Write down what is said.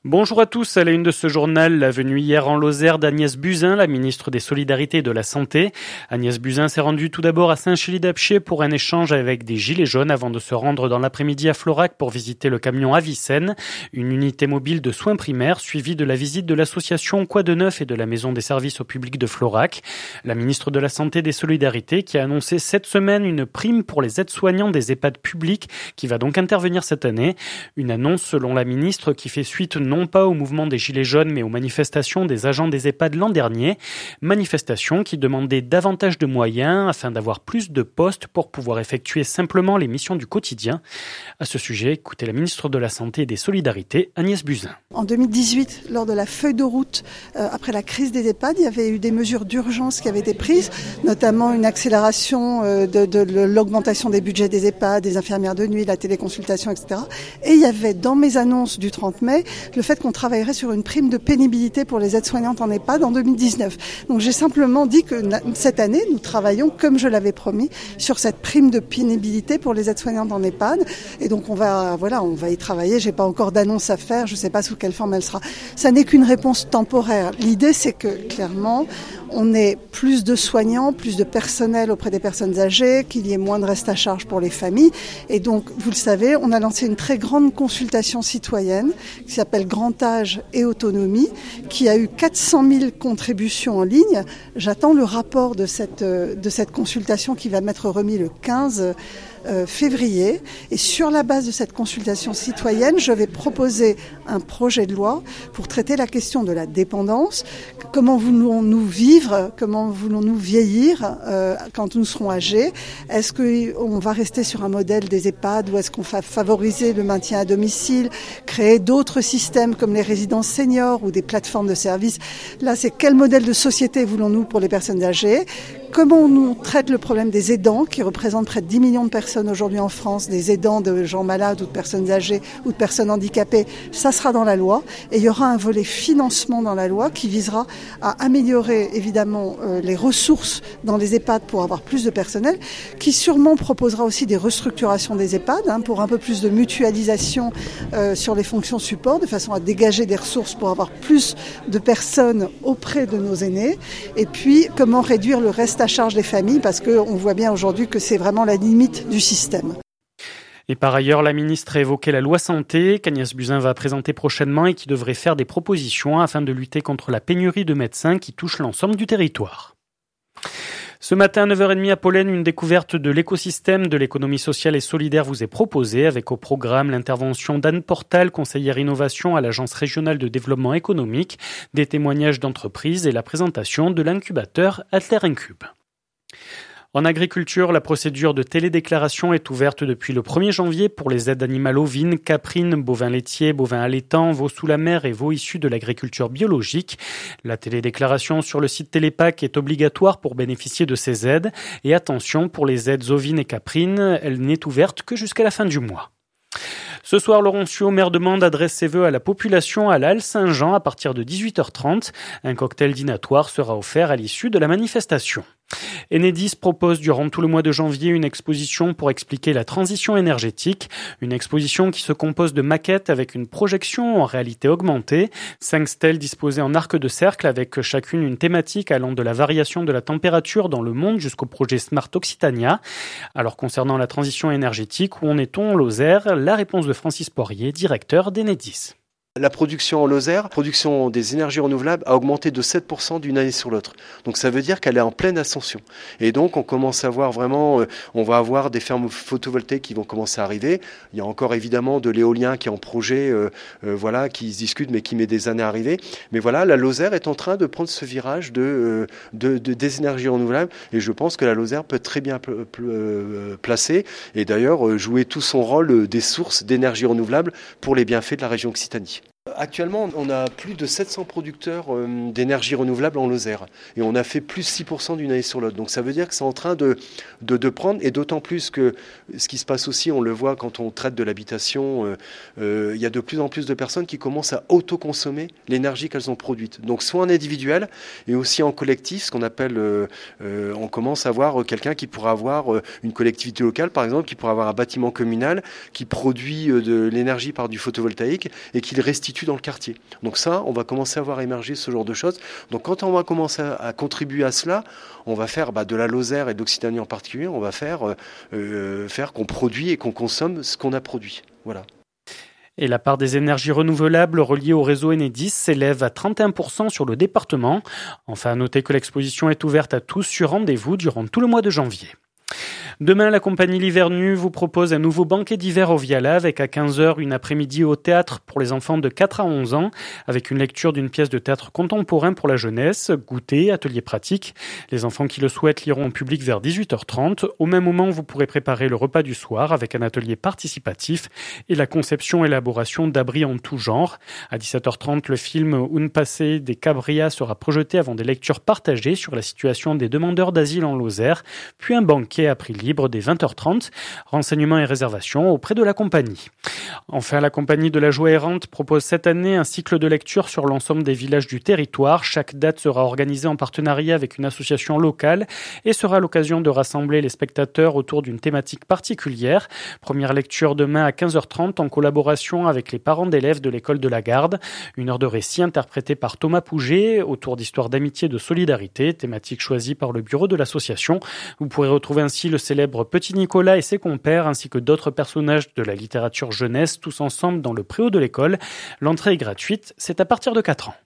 Bonjour à tous, à la une de ce journal, la venue hier en Lozère d'Agnès Buzyn, la ministre des Solidarités et de la Santé. Agnès Buzyn s'est rendue tout d'abord à Saint-Chély-d'Apcher pour un échange avec des gilets jaunes avant de se rendre dans l'après-midi à Florac pour visiter le camion Avicenne, une unité mobile de soins primaires suivie de la visite de l'association Quoi de Neuf et de la Maison des services au public de Florac. La ministre de la Santé et des Solidarités qui a annoncé cette semaine une prime pour les aides-soignants des EHPAD publics qui va donc intervenir cette année. Une annonce selon la ministre qui fait suite non pas au mouvement des Gilets jaunes, mais aux manifestations des agents des EHPAD l'an dernier. Manifestations qui demandaient davantage de moyens afin d'avoir plus de postes pour pouvoir effectuer simplement les missions du quotidien. À ce sujet, écoutez la ministre de la Santé et des Solidarités, Agnès Buzyn. En 2018, lors de la feuille de route, après la crise des EHPAD, il y avait eu des mesures d'urgence qui avaient été prises, notamment une accélération de l'augmentation des budgets des EHPAD, des infirmières de nuit, la téléconsultation, etc. Et il y avait dans mes annonces du 30 mai le fait qu'on travaillerait sur une prime de pénibilité pour les aides-soignantes en EHPAD en 2019. Donc j'ai simplement dit que cette année, nous travaillons, comme je l'avais promis, sur cette prime de pénibilité pour les aides-soignantes en EHPAD. Et donc on va y travailler. J'ai pas encore d'annonce à faire. Je sais pas sous quelle forme elle sera. Ça n'est qu'une réponse temporaire. L'idée, c'est que clairement, on ait plus de soignants, plus de personnel auprès des personnes âgées, qu'il y ait moins de reste à charge pour les familles. Et donc, vous le savez, on a lancé une très grande consultation citoyenne qui s'appelle Grand Âge et Autonomie, qui a eu 400 000 contributions en ligne. J'attends le rapport de cette consultation qui va m'être remis le 15 février. Et sur la base de cette consultation citoyenne, je vais proposer un projet de loi pour traiter la question de la dépendance. Comment voulons-nous vivre? Comment voulons-nous vieillir quand nous serons âgés? Est-ce qu'on va rester sur un modèle des EHPAD ou est-ce qu'on va favoriser le maintien à domicile, créer d'autres systèmes comme les résidences seniors ou des plateformes de services? Là, c'est quel modèle de société voulons-nous pour les personnes âgées? Comment on traite le problème des aidants qui représentent près de 10 millions de personnes aujourd'hui en France, des aidants de gens malades ou de personnes âgées ou de personnes handicapées? Ça sera dans la loi et il y aura un volet financement dans la loi qui visera à améliorer évidemment les ressources dans les EHPAD pour avoir plus de personnel, qui sûrement proposera aussi des restructurations des EHPAD pour un peu plus de mutualisation sur les fonctions support, de façon à dégager des ressources pour avoir plus de personnes auprès de nos aînés. Et puis comment réduire le reste à charge des familles, parce qu'on voit bien aujourd'hui que c'est vraiment la limite du système. Et par ailleurs, la ministre a évoqué la loi santé qu'Agnès Buzyn va présenter prochainement et qui devrait faire des propositions afin de lutter contre la pénurie de médecins qui touche l'ensemble du territoire. Ce matin à 9h30 à Pollen, une découverte de l'écosystème de l'économie sociale et solidaire vous est proposée avec au programme l'intervention d'Anne Portal, conseillère innovation à l'Agence régionale de développement économique, des témoignages d'entreprises et la présentation de l'incubateur Adler Incube. En agriculture, la procédure de télédéclaration est ouverte depuis le 1er janvier pour les aides animales ovines, caprines, bovins laitiers, bovins allaitants, veaux sous la mer et veaux issus de l'agriculture biologique. La télédéclaration sur le site Télépac est obligatoire pour bénéficier de ces aides. Et attention, pour les aides ovines et caprines, elle n'est ouverte que jusqu'à la fin du mois. Ce soir, Laurent Suau, maire de Mende, adresse ses vœux à la population à la Halle Saint-Jean à partir de 18h30. Un cocktail dînatoire sera offert à l'issue de la manifestation. Enedis propose durant tout le mois de janvier une exposition pour expliquer la transition énergétique. Une exposition qui se compose de maquettes avec une projection en réalité augmentée. 5 stèles disposées en arc de cercle avec chacune une thématique allant de la variation de la température dans le monde jusqu'au projet Smart Occitania. Alors concernant la transition énergétique, où en est-on en Lozère? La réponse de Francis Poirier, directeur d'Enedis. La production en Lozère, production des énergies renouvelables, a augmenté de 7% d'une année sur l'autre. Donc ça veut dire qu'elle est en pleine ascension. Et donc on commence à voir vraiment, on va avoir des fermes photovoltaïques qui vont commencer à arriver. Il y a encore évidemment de l'éolien qui est en projet, qui se discute mais qui met des années à arriver. Mais voilà, la Lozère est en train de prendre ce virage des énergies renouvelables. Et je pense que la Lozère peut être très bien placée et d'ailleurs jouer tout son rôle des sources d'énergie renouvelable pour les bienfaits de la région Occitanie. Actuellement, on a plus de 700 producteurs d'énergie renouvelable en Lozère et on a fait plus 6% d'une année sur l'autre. Donc ça veut dire que c'est en train de prendre, et d'autant plus que ce qui se passe aussi, on le voit quand on traite de l'habitation, il y a de plus en plus de personnes qui commencent à autoconsommer l'énergie qu'elles ont produite. Donc soit en individuel et aussi en collectif, ce qu'on appelle, on commence à voir quelqu'un qui pourra avoir une collectivité locale par exemple, qui pourra avoir un bâtiment communal qui produit de l'énergie par du photovoltaïque et qui le restitue reçu dans le quartier. Donc ça, on va commencer à voir émerger ce genre de choses. Donc quand on va commencer à contribuer à cela, on va faire de la Lozère et de l'Occitanie en particulier, on va faire qu'on produit et qu'on consomme ce qu'on a produit. Voilà. Et la part des énergies renouvelables reliées au réseau Enedis s'élève à 31% sur le département. Enfin, à noter que l'exposition est ouverte à tous sur rendez-vous durant tout le mois de janvier. Demain, la compagnie L'Hiver Nu vous propose un nouveau banquet d'hiver au Viala avec à 15h une après-midi au théâtre pour les enfants de 4 à 11 ans avec une lecture d'une pièce de théâtre contemporain pour la jeunesse, goûter, atelier pratique. Les enfants qui le souhaitent liront en public vers 18h30. Au même moment, vous pourrez préparer le repas du soir avec un atelier participatif et la conception et élaboration d'abris en tout genre. À 17h30, le film Un passé des Cabria sera projeté avant des lectures partagées sur la situation des demandeurs d'asile en Lozère, puis un banquet à prix libre dès 20h30. Renseignements et réservations auprès de la compagnie. Enfin, la compagnie de la Joie Errante propose cette année un cycle de lecture sur l'ensemble des villages du territoire. Chaque date sera organisée en partenariat avec une association locale et sera l'occasion de rassembler les spectateurs autour d'une thématique particulière. Première lecture demain à 15h30 en collaboration avec les parents d'élèves de l'école de la Garde. 1 heure de récit interprétée par Thomas Pouget autour d'histoires d'amitié et de solidarité, thématique choisie par le bureau de l'association. Vous pourrez retrouver ainsi le célèbre Petit Nicolas et ses compères ainsi que d'autres personnages de la littérature jeunesse tous ensemble dans le préau de l'école. L'entrée est gratuite, c'est à partir de 4 ans.